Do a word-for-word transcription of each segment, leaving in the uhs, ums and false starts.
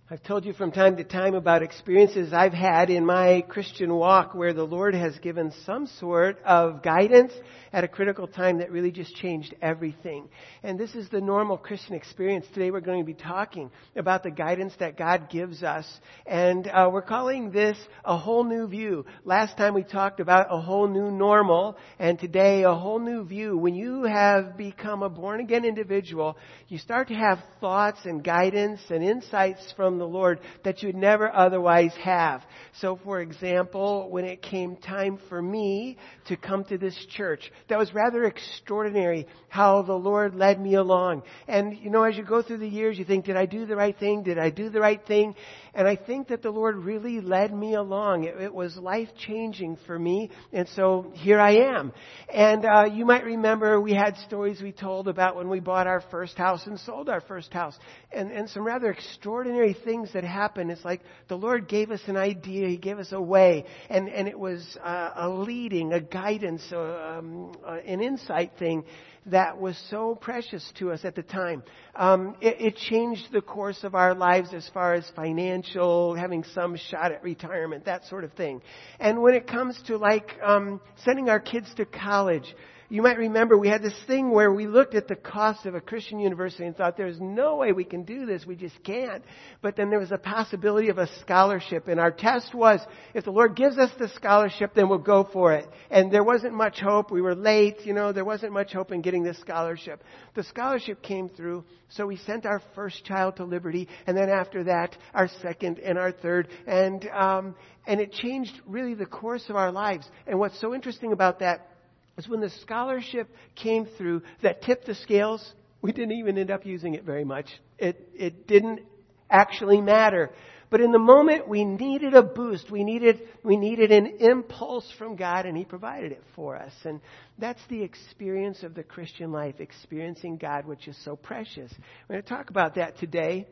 I've told you from time to time about experiences I've had in my Christian walk where the Lord has given some sort of guidance at a critical time that really just changed everything. And this is the normal Christian experience. Today we're going to be talking about the guidance that God gives us. And uh, we're calling this a whole new view. Last time we talked about a whole new normal, and today a whole new view. When you have become a born-again individual, you start to have thoughts and guidance and insights from the Lord that you'd never otherwise have. So, for example, when it came time for me to come to this church, that was rather extraordinary how the Lord led me along. And, you know, as you go through the years, you think, did I do the right thing? Did I do the right thing? And I think that the Lord really led me along. It, it was life-changing for me. And so here I am. And uh, you might remember we had stories we told about when we bought our first house and sold our first house. And, and some rather extraordinary things that happened. It's like the Lord gave us an idea. He gave us a way. And, and it was uh, a leading, a guidance, uh, um, uh, an insight thing that was so precious to us at the time. Um, it, it changed the course of our lives as far as financial, having some shot at retirement, that sort of thing. And when it comes to like um, sending our kids to college, you might remember we had this thing where we looked at the cost of a Christian university and thought there's no way we can do this. We just can't. But then there was a possibility of a scholarship. And our test was, if the Lord gives us the scholarship, then we'll go for it. And there wasn't much hope. We were late. You know, there wasn't much hope in getting this scholarship. The scholarship came through. So we sent our first child to Liberty. And then after that, our second and our third. And, um, and it changed really the course of our lives. And what's so interesting about that is when the scholarship came through that tipped the scales, we didn't even end up using it very much. It it didn't actually matter. But in the moment we needed a boost. We needed we needed an impulse from God, and He provided it for us. And that's the experience of the Christian life, experiencing God, which is so precious. We're going to talk about that today.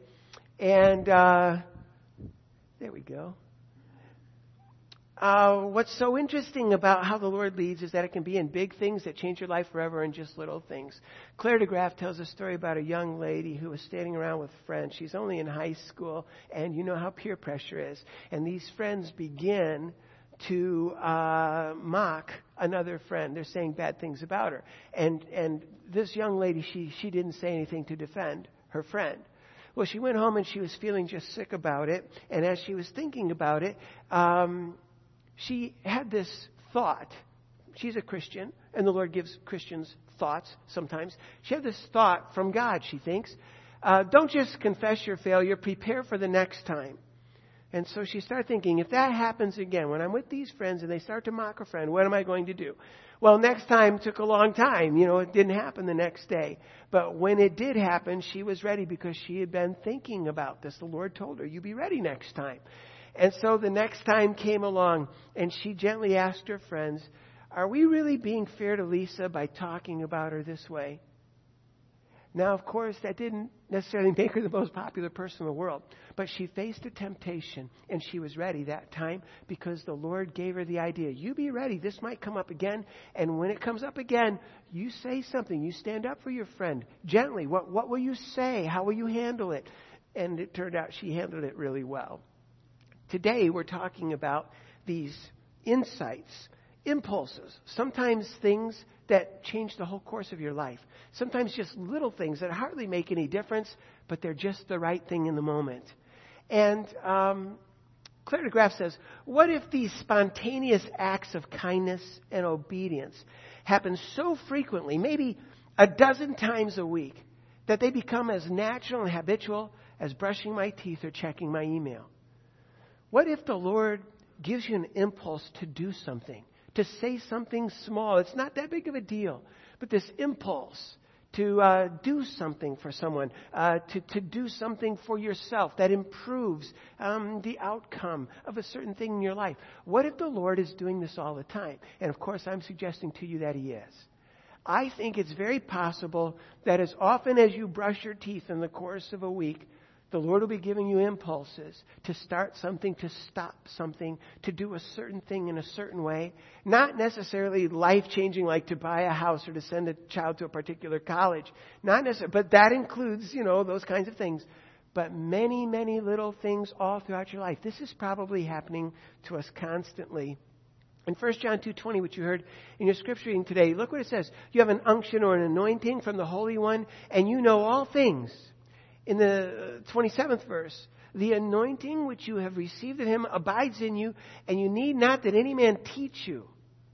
And uh, there we go. Uh, what's so interesting about how the Lord leads is that it can be in big things that change your life forever and just little things. Claire DeGraff tells a story about a young lady who was standing around with friends. She's only in high school, and you know how peer pressure is. And these friends begin to uh, mock another friend. They're saying bad things about her. And and this young lady, she, she didn't say anything to defend her friend. Well, she went home and she was feeling just sick about it. And as she was thinking about it, um, she had this thought. She's a Christian, and the Lord gives Christians thoughts sometimes. She had this thought from God, she thinks. Uh, don't just confess your failure, prepare for the next time. And so she started thinking, if that happens again, when I'm with these friends and they start to mock a friend, what am I going to do? Well, next time took a long time. You know, it didn't happen the next day. But when it did happen, she was ready because she had been thinking about this. The Lord told her, you be ready next time. And so the next time came along, and she gently asked her friends, are we really being fair to Lisa by talking about her this way? Now, of course, that didn't necessarily make her the most popular person in the world. But she faced a temptation, and she was ready that time because the Lord gave her the idea. You be ready. This might come up again. And when it comes up again, you say something. You stand up for your friend gently. What, what will you say? How will you handle it? And it turned out she handled it really well. Today, we're talking about these insights, impulses, sometimes things that change the whole course of your life. Sometimes just little things that hardly make any difference, but they're just the right thing in the moment. And um, Claire DeGraff says, what if these spontaneous acts of kindness and obedience happen so frequently, maybe a dozen times a week, that they become as natural and habitual as brushing my teeth or checking my email? What if the Lord gives you an impulse to do something, to say something small? It's not that big of a deal, but this impulse to uh, do something for someone, uh, to, to do something for yourself that improves um, the outcome of a certain thing in your life. What if the Lord is doing this all the time? And of course, I'm suggesting to you that He is. I think it's very possible that as often as you brush your teeth in the course of a week, the Lord will be giving you impulses to start something, to stop something, to do a certain thing in a certain way. Not necessarily life-changing like to buy a house or to send a child to a particular college. Not necessarily, but that includes, you know, those kinds of things. but many, many little things all throughout your life. This is probably happening to us constantly. In First John two twenty, which you heard in your scripture reading today, look what it says. You have an unction or an anointing from the Holy One, and you know all things. In the twenty-seventh verse, the anointing which you have received of him abides in you, and you need not that any man teach you.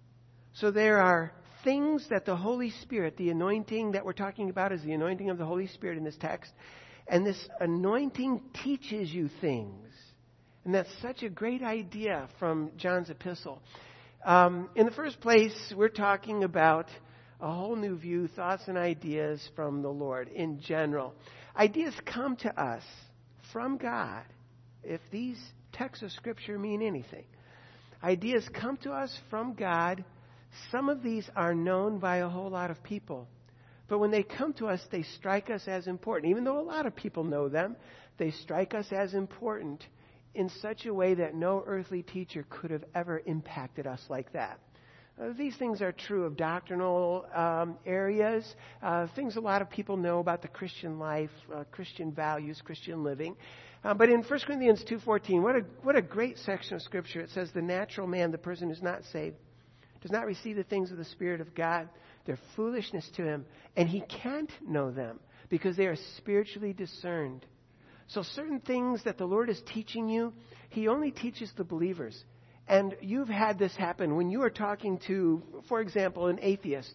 So there are things that the Holy Spirit, the anointing that we're talking about is the anointing of the Holy Spirit in this text. And this anointing teaches you things. And that's such a great idea from John's epistle. Um, in the first place, we're talking about a whole new view, thoughts and ideas from the Lord in general. Ideas come to us from God, if these texts of Scripture mean anything. Ideas come to us from God. Some of these are known by a whole lot of people. But when they come to us, they strike us as important. Even though a lot of people know them, they strike us as important in such a way that no earthly teacher could have ever impacted us like that. Uh, these things are true of doctrinal um, areas, uh, things a lot of people know about the Christian life, uh, Christian values, Christian living. Uh, but in First Corinthians two fourteen, what a, what a great section of Scripture. It says, the natural man, the person who's not saved, does not receive the things of the Spirit of God. They're foolishness to him, and he can't know them because they are spiritually discerned. So certain things that the Lord is teaching you, he only teaches the believers. And you've had this happen when you are talking to, for example, an atheist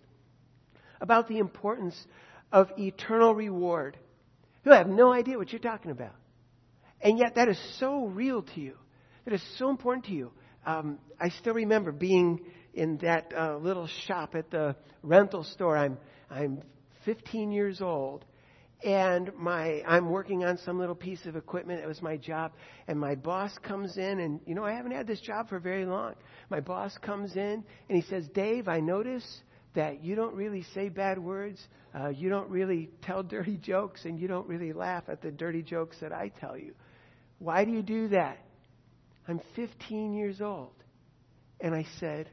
about the importance of eternal reward. You'll have no idea what you're talking about. And yet that is so real to you. That is so important to you. Um, I still remember being in that uh, little shop at the rental store. I'm I'm fifteen years old, and my I'm working on some little piece of equipment. It was my job, and my boss comes in, and you know I haven't had this job for very long. My boss comes in, and he says, "Dave, I notice that you don't really say bad words, uh, you don't really tell dirty jokes, and you don't really laugh at the dirty jokes that I tell you. Why do you do that?" I'm fifteen years old, and I said,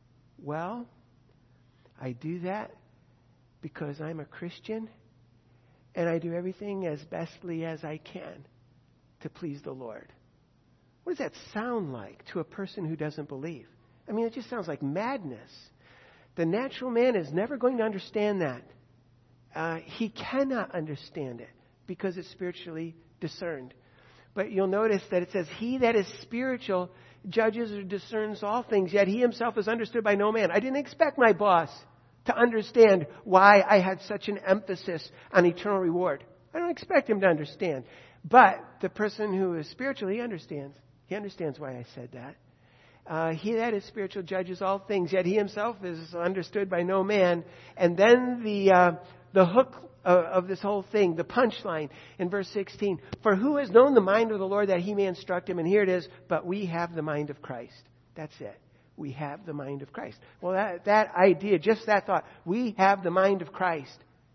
well, I do that because I'm a Christian, and I do everything as bestly as I can to please the Lord. What does that sound like to a person who doesn't believe? I mean, it just sounds like madness. The natural man is never going to understand that. Uh, he cannot understand it because it's spiritually discerned. But you'll notice that it says, he that is spiritual judges or discerns all things, yet he himself is understood by no man. I didn't expect my boss to understand why I had such an emphasis on eternal reward. I don't expect him to understand. But the person who is spiritual, he understands. He understands why I said that. Uh, he that is spiritual judges all things, yet he himself is understood by no man. And then the uh, the hook of, of this whole thing, the punchline in verse sixteen. For who has known the mind of the Lord that he may instruct him? And here it is, but we have the mind of Christ. That's it. We have the mind of Christ. Well, that, that idea, just that thought, we have the mind of Christ.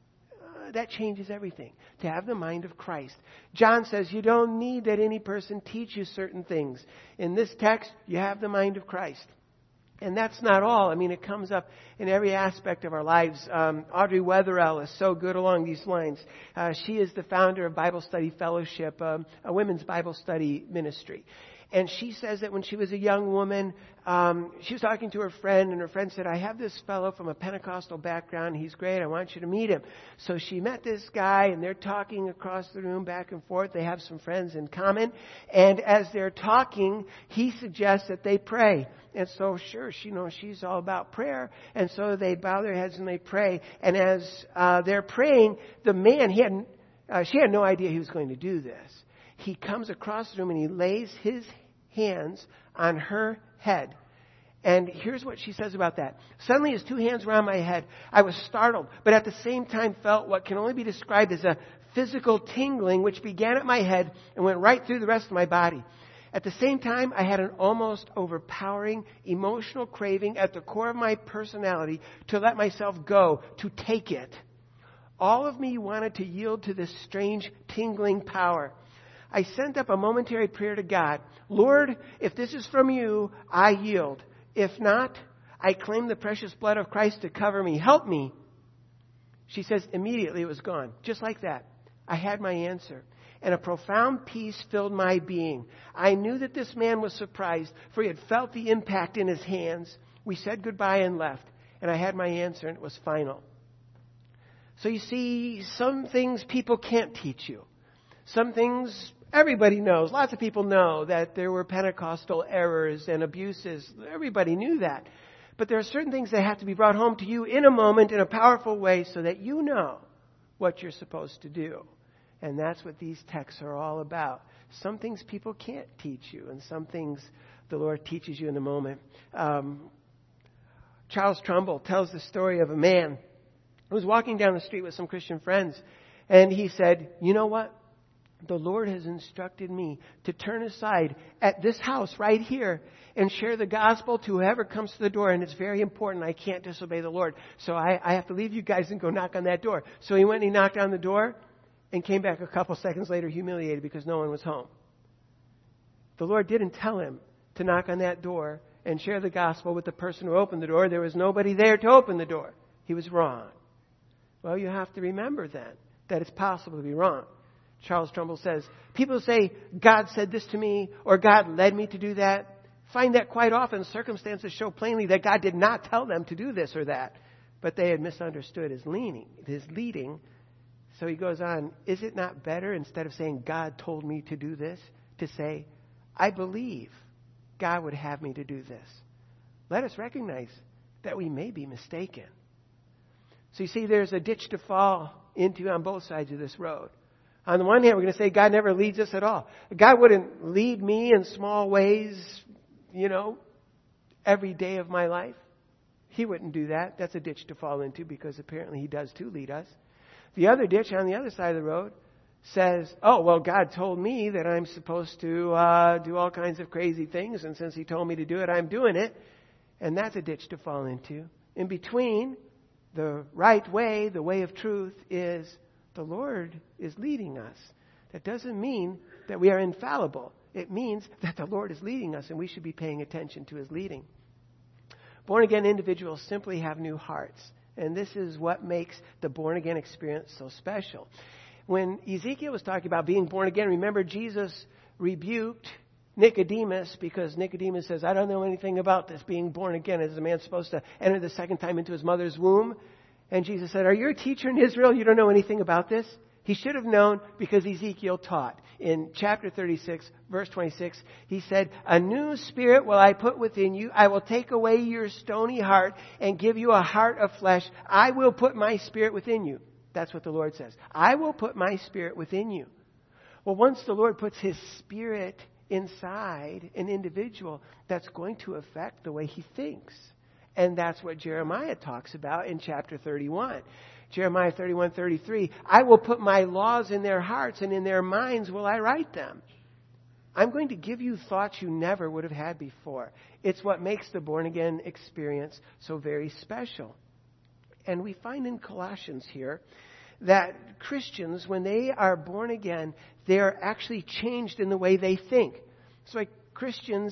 Uh, that changes everything. To have the mind of Christ. John says you don't need that any person teach you certain things. In this text, you have the mind of Christ. And that's not all. I mean, it comes up in every aspect of our lives. Um, Audrey Wetherell is so good along these lines. Uh, she is the founder of Bible Study Fellowship, um, a women's Bible study ministry. And she says that when she was a young woman, um, she was talking to her friend, and her friend said, I have this fellow from a Pentecostal background. He's great. I want you to meet him. So she met this guy, and they're talking across the room back and forth. They have some friends in common. And as they're talking, he suggests that they pray. And so, sure, she you know she's all about prayer. And so they bow their heads and they pray. And as uh, they're praying, the man, he had, uh, she had no idea he was going to do this. He comes across the room and he lays his hands on her head. And here's what she says about that. Suddenly his two hands were on my head. I was startled, but at the same time felt what can only be described as a physical tingling, which began at my head and went right through the rest of my body. At the same time, I had an almost overpowering emotional craving at the core of my personality to let myself go, to take it. All of me wanted to yield to this strange tingling power. I sent up a momentary prayer to God. Lord, if this is from you, I yield. If not, I claim the precious blood of Christ to cover me. Help me. She says immediately it was gone. Just like that. I had my answer. and a profound peace filled my being. I knew that this man was surprised, for he had felt the impact in his hands. We said goodbye and left, and I had my answer, and it was final. So you see, some things people can't teach you. Some things everybody knows. Lots of people know that there were Pentecostal errors and abuses. Everybody knew that. But there are certain things that have to be brought home to you in a moment in a powerful way so that you know what you're supposed to do. And that's what these texts are all about. Some things people can't teach you, and some things the Lord teaches you in the moment. Um, Charles Trumbull tells the story of a man who was walking down the street with some Christian friends, and he said, you know what? The Lord has instructed me to turn aside at this house right here and share the gospel to whoever comes to the door. And it's very important. I can't disobey the Lord. So I, I have to leave you guys and go knock on that door. So he went and he knocked on the door and came back a couple seconds later humiliated because no one was home. The Lord didn't tell him to knock on that door and share the gospel with the person who opened the door. There was nobody there to open the door. He was wrong. Well, you have to remember then that it's possible to be wrong. Charles Trumbull says, people say, God said this to me, or God led me to do that. Find that quite often circumstances show plainly that God did not tell them to do this or that, but they had misunderstood his leaning, his leading. So he goes on, is it not better, instead of saying, God told me to do this, to say, I believe God would have me to do this? Let us recognize that we may be mistaken. So you see, there's a ditch to fall into on both sides of this road. On the one hand, we're going to say God never leads us at all. God wouldn't lead me in small ways, you know, every day of my life. He wouldn't do that. That's a ditch to fall into because apparently He does too lead us. The other ditch on the other side of the road says, oh, well, God told me that I'm supposed to uh, do all kinds of crazy things, and since He told me to do it, I'm doing it. And that's a ditch to fall into. In between, the right way, the way of truth, is the Lord is leading us. That doesn't mean that we are infallible. It means that the Lord is leading us and we should be paying attention to His leading. Born-again individuals simply have new hearts. And this is what makes the born-again experience so special. When Ezekiel was talking about being born again, remember Jesus rebuked Nicodemus because Nicodemus says, I don't know anything about this being born again. Is a man supposed to enter the second time into his mother's womb? And Jesus said, are you a teacher in Israel? You don't know anything about this? He should have known because Ezekiel taught. In chapter thirty-six, verse twenty-six, he said, a new spirit will I put within you. I will take away your stony heart and give you a heart of flesh. I will put my spirit within you. That's what the Lord says. I will put my spirit within you. Well, once the Lord puts His spirit inside an individual, that's going to affect the way he thinks. And that's what Jeremiah talks about in chapter thirty-one. Jeremiah thirty-one thirty-three, I will put my laws in their hearts, and in their minds will I write them. I'm going to give you thoughts you never would have had before. It's what makes the born-again experience so very special. And we find in Colossians here that Christians, when they are born again, they are actually changed in the way they think. So like Christians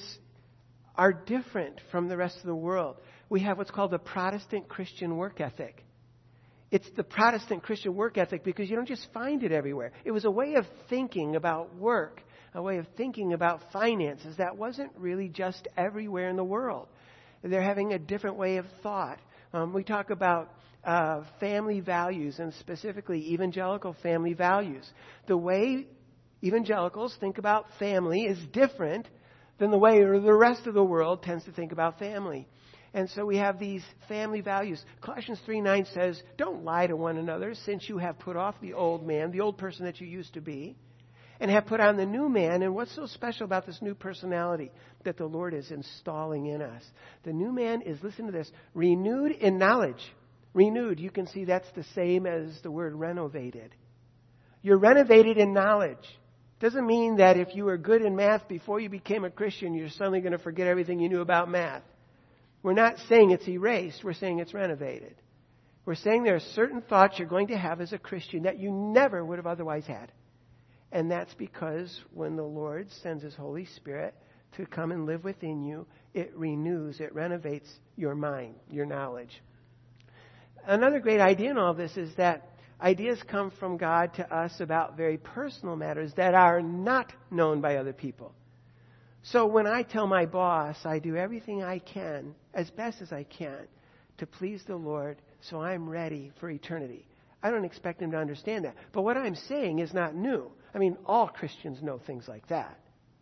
are different from the rest of the world. We have what's called the Protestant Christian work ethic. It's the Protestant Christian work ethic because you don't just find it everywhere. It was a way of thinking about work, a way of thinking about finances that wasn't really just everywhere in the world. They're having a different way of thought. Um, we talk about uh, family values, and specifically evangelical family values. The way evangelicals think about family is different than the way the rest of the world tends to think about family. And so we have these family values. Colossians three nine says, don't lie to one another, since you have put off the old man, the old person that you used to be, and have put on the new man. And what's so special about this new personality that the Lord is installing in us? The new man is, listen to this, renewed in knowledge. Renewed, you can see that's the same as the word renovated. You're renovated in knowledge. Doesn't mean that if you were good in math before you became a Christian, you're suddenly going to forget everything you knew about math. We're not saying it's erased. We're saying it's renovated. We're saying there are certain thoughts you're going to have as a Christian that you never would have otherwise had. And that's because when the Lord sends His Holy Spirit to come and live within you, it renews, it renovates your mind, your knowledge. Another great idea in all this is that Ideas come from God to us about very personal matters that are not known by other people. So when I tell my boss, I do everything I can, as best as I can, to please the Lord, so I'm ready for eternity. I don't expect him to understand that. But what I'm saying is not new. I mean, all Christians know things like that.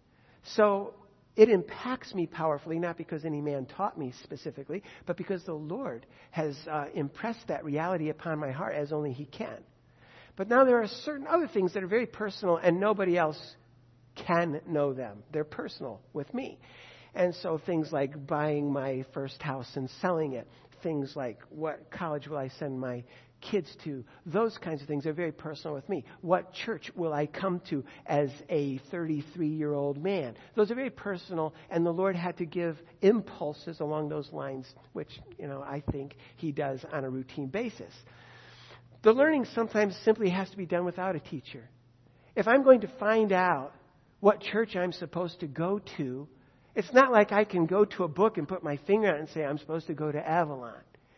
So it impacts me powerfully, not because any man taught me specifically, but because the Lord has uh, impressed that reality upon my heart as only he can. But now there are certain other things that are very personal, and nobody else can know them. They're personal with me. And so things like buying my first house and selling it, things like what college will I send my kids to, those kinds of things are very personal with me. What church will I come to as a thirty-three-year-old man? Those are very personal, and the Lord had to give impulses along those lines, which, you know, I think he does on a routine basis. The learning sometimes simply has to be done without a teacher. If I'm going to find out what church I'm supposed to go to, it's not like I can go to a book and put my finger on it and say, I'm supposed to go to Avalon.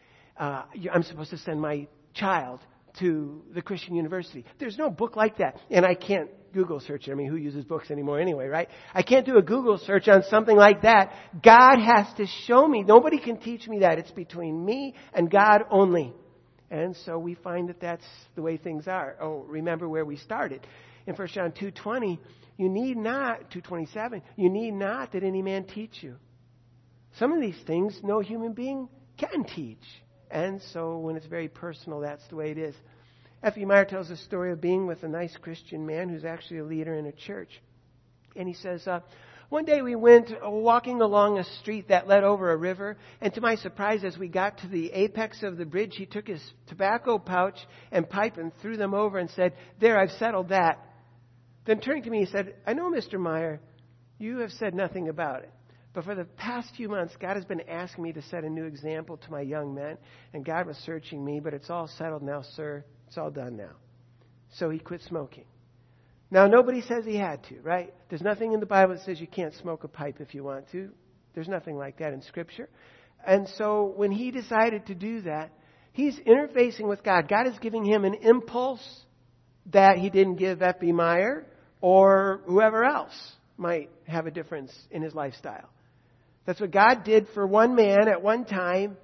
Uh, I'm supposed to send my child to the Christian university. There's no book like that. And I can't Google search it. I mean, who uses books anymore anyway, right? I can't do a Google search on something like that. God has to show me. Nobody can teach me that. It's between me and God only. And so we find that that's the way things are. Oh, remember where we started. In First John two twenty, you need not, two twenty-seven, you need not that any man teach you. Some of these things no human being can teach. And so when it's very personal, that's the way it is. F E Meyer tells a story of being with a nice Christian man who's actually a leader in a church. And he says, uh, one day we went walking along a street that led over a river. And to my surprise, as we got to the apex of the bridge, he took his tobacco pouch and pipe and threw them over and said, there, I've settled that. Then turning to me, he said, I know, Mister Meyer, you have said nothing about it. But for the past few months, God has been asking me to set a new example to my young men. And God was searching me, but it's all settled now, sir. It's all done now. So he quit smoking. Now, nobody says he had to, right? There's nothing in the Bible that says you can't smoke a pipe if you want to. There's nothing like that in Scripture. And so when he decided to do that, he's interfacing with God. God is giving him an impulse that he didn't give F B Meyer or whoever else might have a difference in his lifestyle. That's what God did for one man at one time,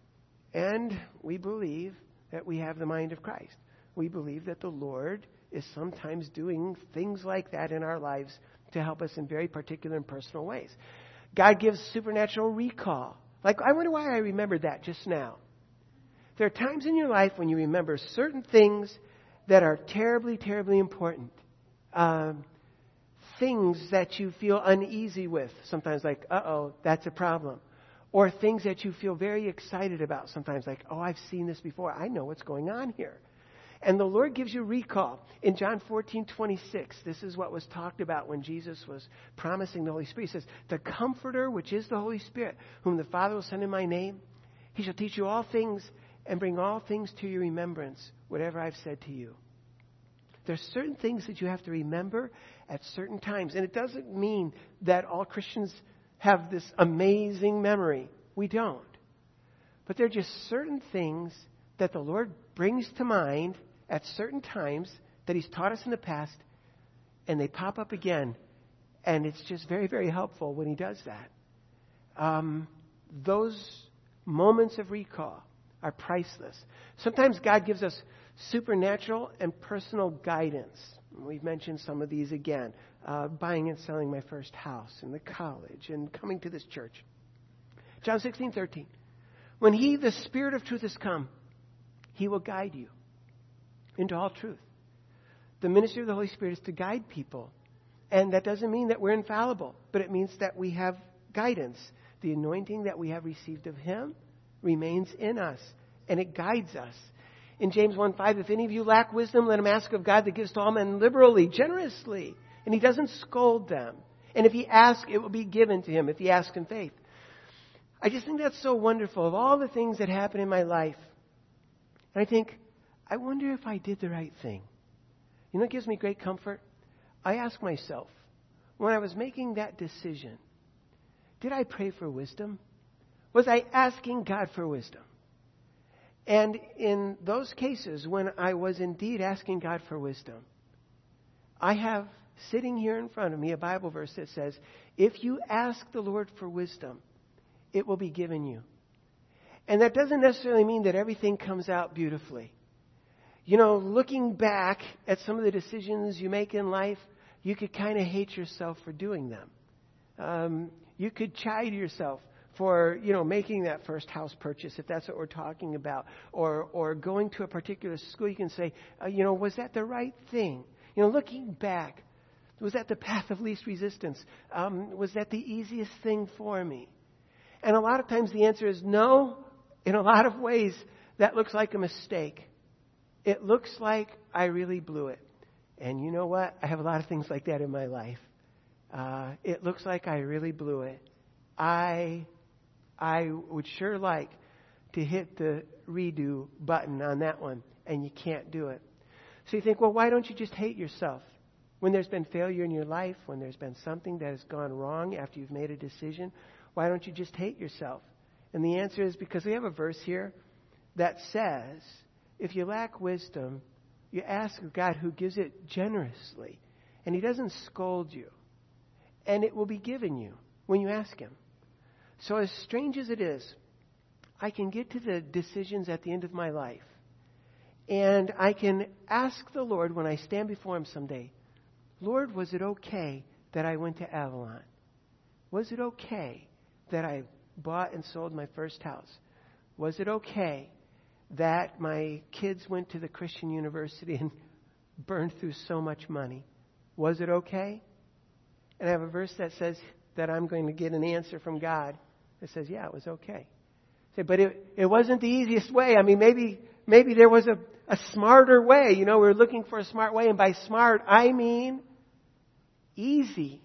and we believe that we have the mind of Christ. We believe that the Lord is sometimes doing things like that in our lives to help us in very particular and personal ways. God gives supernatural recall. Like, I wonder why I remembered that just now. There are times in your life when you remember certain things that are terribly, terribly important. Um, things that you feel uneasy with. Sometimes like, uh-oh, that's a problem. Or things that you feel very excited about. Sometimes like, oh, I've seen this before. I know what's going on here. And the Lord gives you recall. In John fourteen twenty-six, this is what was talked about when Jesus was promising the Holy Spirit. He says, the Comforter, which is the Holy Spirit, whom the Father will send in my name, he shall teach you all things and bring all things to your remembrance, whatever I've said to you. There's certain things that you have to remember at certain times. And it doesn't mean that all Christians have this amazing memory. We don't. But there are just certain things that the Lord brings to mind at certain times that He's taught us in the past, and they pop up again. And it's just very, very helpful when He does that. Um, those moments of recall are priceless. Sometimes God gives us supernatural and personal guidance. We've mentioned some of these again. Uh, buying and selling my first house in the college and coming to this church. John sixteen thirteen. When He, the Spirit of truth, has come, He will guide you into all truth. The ministry of the Holy Spirit is to guide people. And that doesn't mean that we're infallible, but it means that we have guidance. The anointing that we have received of Him remains in us, and it guides us. In James one five, if any of you lack wisdom, let him ask of God that gives to all men liberally, generously. And He doesn't scold them. And if he asks, it will be given to him if he asks in faith. I just think that's so wonderful. Of all the things that happen in my life, and I think, I wonder if I did the right thing. You know what gives me great comfort? I ask myself, when I was making that decision, did I pray for wisdom? Was I asking God for wisdom? And in those cases, when I was indeed asking God for wisdom, I have sitting here in front of me a Bible verse that says, if you ask the Lord for wisdom, it will be given you. And that doesn't necessarily mean that everything comes out beautifully. You know, looking back at some of the decisions you make in life, you could kind of hate yourself for doing them. Um, you could chide yourself for, you know, making that first house purchase, if that's what we're talking about, or or going to a particular school. You can say, uh, you know, was that the right thing? You know, looking back, was that the path of least resistance? Um, was that the easiest thing for me? And a lot of times the answer is no. In a lot of ways, that looks like a mistake. It looks like I really blew it. And you know what? I have a lot of things like that in my life. Uh, it looks like I really blew it. I I would sure like to hit the redo button on that one, and you can't do it. So you think, well, why don't you just hate yourself? When there's been failure in your life, when there's been something that has gone wrong after you've made a decision, why don't you just hate yourself? And the answer is because we have a verse here that says, if you lack wisdom, you ask of God who gives it generously, and He doesn't scold you. And it will be given you when you ask Him. So as strange as it is, I can get to the decisions at the end of my life, and I can ask the Lord when I stand before Him someday, Lord, was it okay that I went to Avalon? Was it okay that I bought and sold my first house? Was it okay that my kids went to the Christian university and burned through so much money? Was it okay? And I have a verse that says that I'm going to get an answer from God that says, yeah, it was okay. Say, but it, it wasn't the easiest way. I mean, maybe maybe there was a, a smarter way. You know, we we're looking for a smart way. And by smart, I mean easy.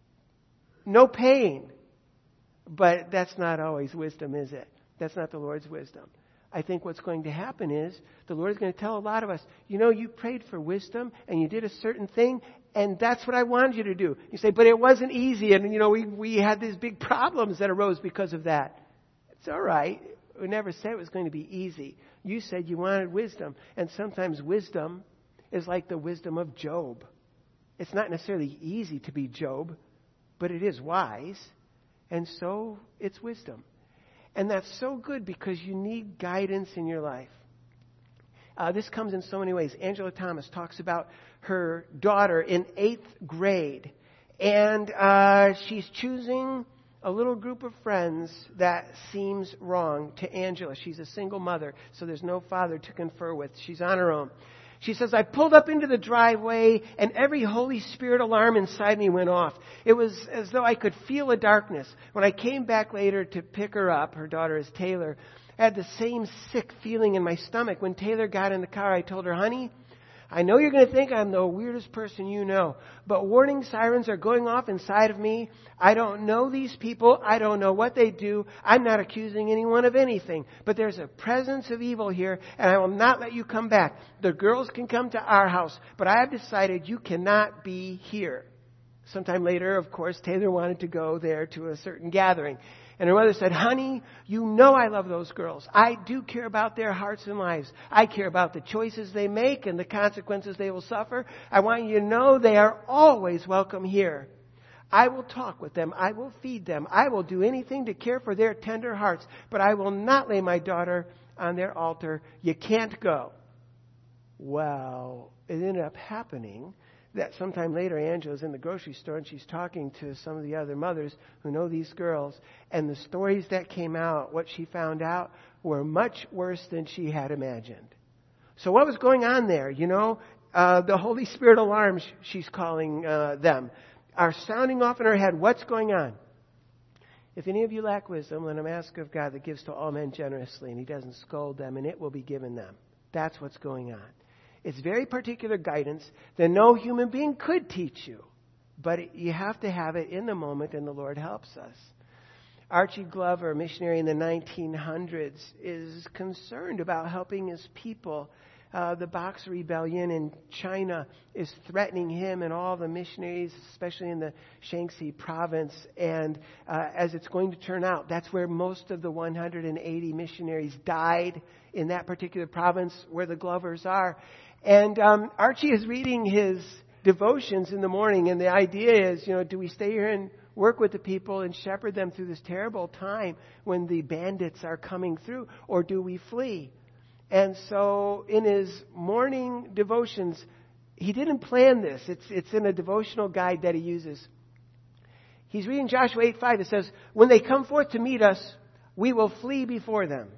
No pain. But that's not always wisdom, is it? That's not the Lord's wisdom. I think what's going to happen is the Lord is going to tell a lot of us, you know, you prayed for wisdom and you did a certain thing, and that's what I wanted you to do. You say, but it wasn't easy, and, you know, we, we had these big problems that arose because of that. It's all right. We never said it was going to be easy. You said you wanted wisdom, and sometimes wisdom is like the wisdom of Job. It's not necessarily easy to be Job, but it is wise. And so it's wisdom. And that's so good because you need guidance in your life. Uh, this comes in so many ways. Angela Thomas talks about her daughter in eighth grade. And uh, she's choosing a little group of friends that seems wrong to Angela. She's a single mother, so there's no father to confer with. She's on her own. She says, I pulled up into the driveway and every Holy Spirit alarm inside me went off. It was as though I could feel a darkness. When I came back later to pick her up, her daughter is Taylor, I had the same sick feeling in my stomach. When Taylor got in the car, I told her, honey, I know you're going to think I'm the weirdest person you know, but warning sirens are going off inside of me. I don't know these people. I don't know what they do. I'm not accusing anyone of anything, but there's a presence of evil here, and I will not let you come back. The girls can come to our house, but I have decided you cannot be here. Sometime later, of course, Taylor wanted to go there to a certain gathering. And her mother said, honey, you know I love those girls. I do care about their hearts and lives. I care about the choices they make and the consequences they will suffer. I want you to know they are always welcome here. I will talk with them. I will feed them. I will do anything to care for their tender hearts. But I will not lay my daughter on their altar. You can't go. Well, it ended up happening that sometime later, Angela's in the grocery store and she's talking to some of the other mothers who know these girls. And the stories that came out, what she found out, were much worse than she had imagined. So what was going on there? You know, uh, the Holy Spirit alarms, she's calling uh, them, are sounding off in her head. What's going on? If any of you lack wisdom, let him ask of God that gives to all men generously, and He doesn't scold them, and it will be given them. That's what's going on. It's very particular guidance that no human being could teach you. But you have to have it in the moment, and the Lord helps us. Archie Glover, a missionary in the nineteen hundreds, is concerned about helping his people uh, the Boxer Rebellion in China is threatening him and all the missionaries, especially in the Shaanxi province. And uh, as it's going to turn out, that's where most of the one hundred eighty missionaries died, in that particular province where the Glovers are. And um, Archie is reading his devotions in the morning, and the idea is, you know, do we stay here and work with the people and shepherd them through this terrible time when the bandits are coming through, or do we flee? And so in his morning devotions, he didn't plan this. It's, it's in a devotional guide that he uses. He's reading Joshua eight five. It says, when they come forth to meet us, we will flee before them.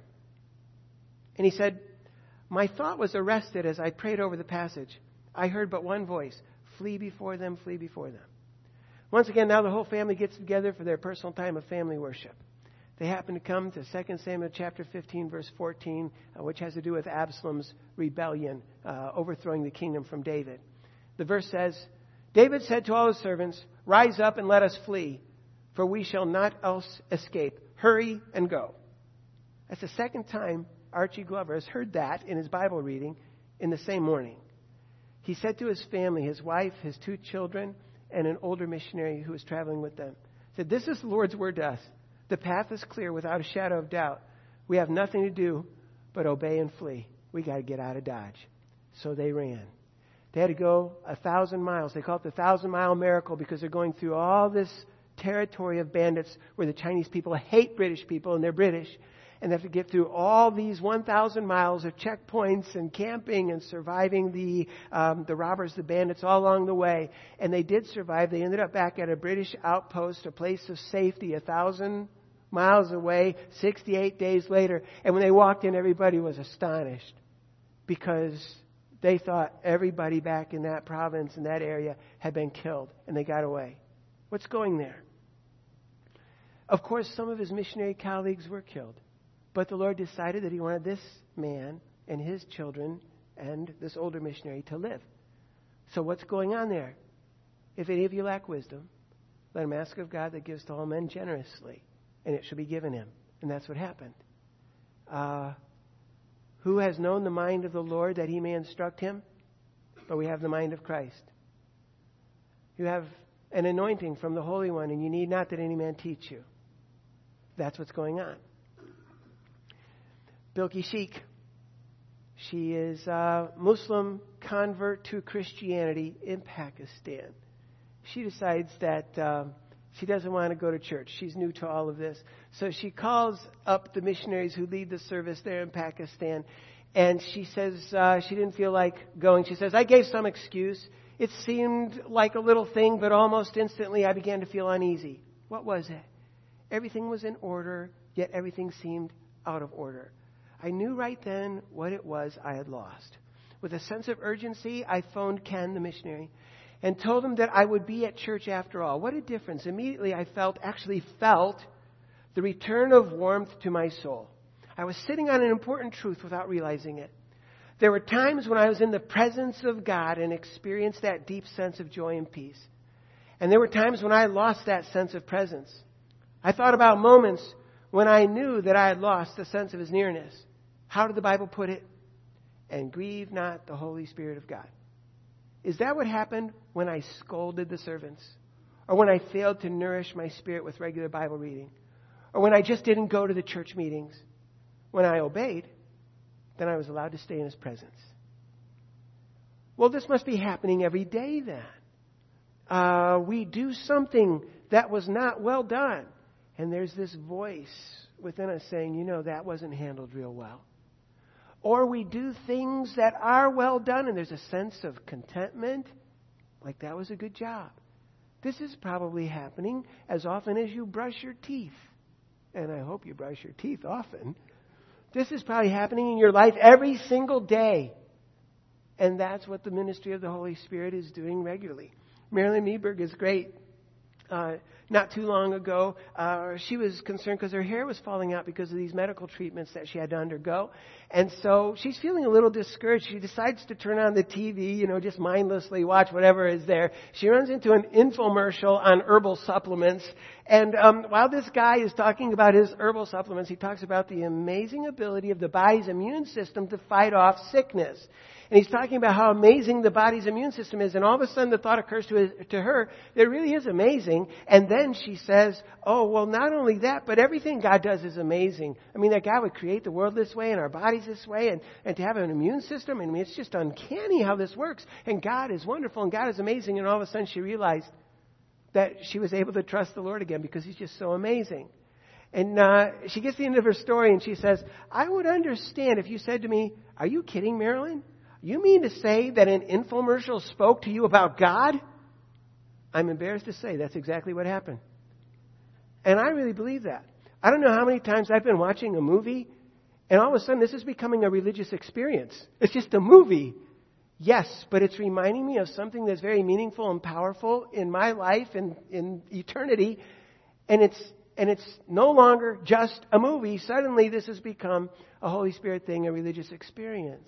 And he said, my thought was arrested as I prayed over the passage. I heard but one voice, flee before them, flee before them. Once again, now the whole family gets together for their personal time of family worship. They happen to come to Second Samuel chapter fifteen, verse fourteen, uh, which has to do with Absalom's rebellion, uh, overthrowing the kingdom from David. The verse says, David said to all his servants, rise up and let us flee, for we shall not else escape. Hurry and go. That's the second time Archie Glover has heard that in his Bible reading in the same morning. He said to his family, his wife, his two children, and an older missionary who was traveling with them, said, this is the Lord's word to us. The path is clear without a shadow of doubt. We have nothing to do but obey and flee. We got to get out of Dodge. So they ran. They had to go a thousand miles. They call it the thousand mile miracle because they're going through all this territory of bandits where the Chinese people hate British people and they're British. And they have to get through all these one thousand miles of checkpoints and camping and surviving the um, the robbers, the bandits, all along the way. And they did survive. They ended up back at a British outpost, a place of safety, a thousand miles away, sixty-eight days later. And when they walked in, everybody was astonished because they thought everybody back in that province, in that area, had been killed. And they got away. What's going there? Of course, some of his missionary colleagues were killed. But the Lord decided that he wanted this man and his children and this older missionary to live. So what's going on there? If any of you lack wisdom, let him ask of God that gives to all men generously, and it shall be given him. And that's what happened. Uh, who has known the mind of the Lord that he may instruct him? But we have the mind of Christ. You have an anointing from the Holy One, and you need not that any man teach you. That's what's going on. Bilki Sheikh. She is a Muslim convert to Christianity in Pakistan. She decides that uh, she doesn't want to go to church. She's new to all of this. So she calls up the missionaries who lead the service there in Pakistan. And she says uh, she didn't feel like going. She says, I gave some excuse. It seemed like a little thing, but almost instantly I began to feel uneasy. What was it? Everything was in order, yet everything seemed out of order. I knew right then what it was I had lost. With a sense of urgency, I phoned Ken, the missionary, and told him that I would be at church after all. What a difference. Immediately I felt, actually felt, the return of warmth to my soul. I was sitting on an important truth without realizing it. There were times when I was in the presence of God and experienced that deep sense of joy and peace. And there were times when I lost that sense of presence. I thought about moments when I knew that I had lost the sense of His nearness. How did the Bible put it? And grieve not the Holy Spirit of God. Is that what happened when I scolded the servants? Or when I failed to nourish my spirit with regular Bible reading? Or when I just didn't go to the church meetings? When I obeyed, then I was allowed to stay in His presence. Well, this must be happening every day then. Uh, we do something that was not well done. And there's this voice within us saying, you know, that wasn't handled real well. Or we do things that are well done and there's a sense of contentment, like that was a good job. This is probably happening as often as you brush your teeth. And I hope you brush your teeth often. This is probably happening in your life every single day. And that's what the ministry of the Holy Spirit is doing regularly. Marilyn Nieberg is great. Uh, not too long ago. Uh, she was concerned because her hair was falling out because of these medical treatments that she had to undergo. And so she's feeling a little discouraged. She decides to turn on the T V, you know, just mindlessly watch whatever is there. She runs into an infomercial on herbal supplements. And um, while this guy is talking about his herbal supplements, he talks about the amazing ability of the body's immune system to fight off sickness. And he's talking about how amazing the body's immune system is. And all of a sudden the thought occurs to, his, to her, that it really is amazing. And then she says, oh, well, not only that, but everything God does is amazing. I mean, that God would create the world this way and our bodies this way, and, and to have an immune system. I mean, it's just uncanny how this works. And God is wonderful and God is amazing. And all of a sudden she realized that she was able to trust the Lord again because He's just so amazing. And uh, she gets to the end of her story and she says, I would understand if you said to me, are you kidding, Marilyn? You mean to say that an infomercial spoke to you about God? I'm embarrassed to say that's exactly what happened. And I really believe that. I don't know how many times I've been watching a movie, and all of a sudden this is becoming a religious experience. It's just a movie. Yes, but it's reminding me of something that's very meaningful and powerful in my life and in eternity. And it's and it's no longer just a movie. Suddenly this has become a Holy Spirit thing, a religious experience.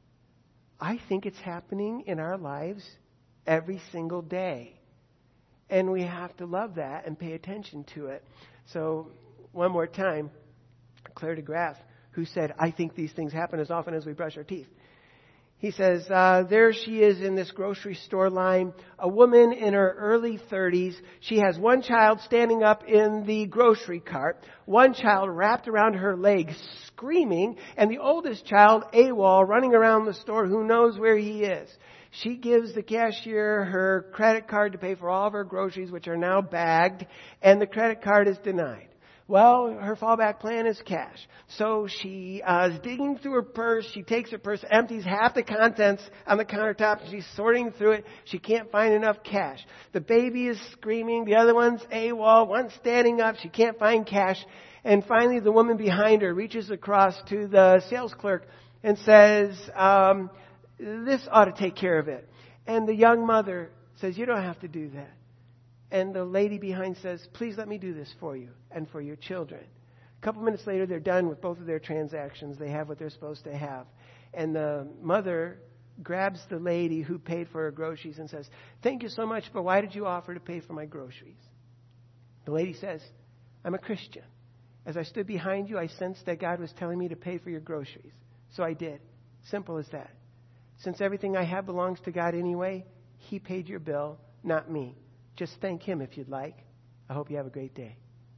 I think it's happening in our lives every single day. And we have to love that and pay attention to it. So, one more time, Claire DeGraff, who said, I think these things happen as often as we brush our teeth. He says, uh, there she is in this grocery store line, a woman in her early thirties. She has one child standing up in the grocery cart, one child wrapped around her leg screaming, and the oldest child, AWOL, running around the store, who knows where he is. She gives the cashier her credit card to pay for all of her groceries, which are now bagged, and the credit card is denied. Well, her fallback plan is cash. So she uh, is digging through her purse. She takes her purse, empties half the contents on the countertop, and she's sorting through it. She can't find enough cash. The baby is screaming. The other one's AWOL. One's standing up. She can't find cash. And finally, the woman behind her reaches across to the sales clerk and says, um, this ought to take care of it. And the young mother says, you don't have to do that. And the lady behind says, please let me do this for you and for your children. A couple minutes later, they're done with both of their transactions. They have what they're supposed to have. And the mother grabs the lady who paid for her groceries and says, thank you so much, but why did you offer to pay for my groceries? The lady says, I'm a Christian. As I stood behind you, I sensed that God was telling me to pay for your groceries. So I did. Simple as that. Since everything I have belongs to God anyway, He paid your bill, not me. Just thank Him if you'd like. I hope you have a great day.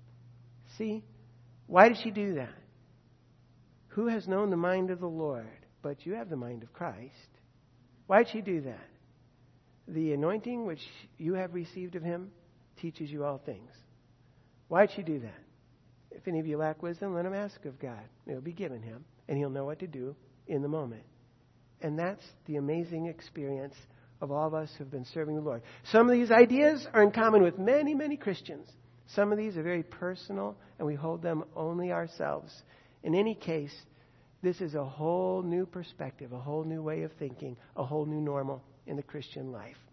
See? Why did she do that? Who has known the mind of the Lord? But you have the mind of Christ. Why did she do that? The anointing which you have received of Him teaches you all things. Why did she do that? If any of you lack wisdom, let him ask of God. It will be given him, and He'll know what to do in the moment. And that's the amazing experience of all of us who have been serving the Lord. Some of these ideas are in common with many, many Christians. Some of these are very personal, and we hold them only ourselves. In any case, this is a whole new perspective, a whole new way of thinking, a whole new normal in the Christian life.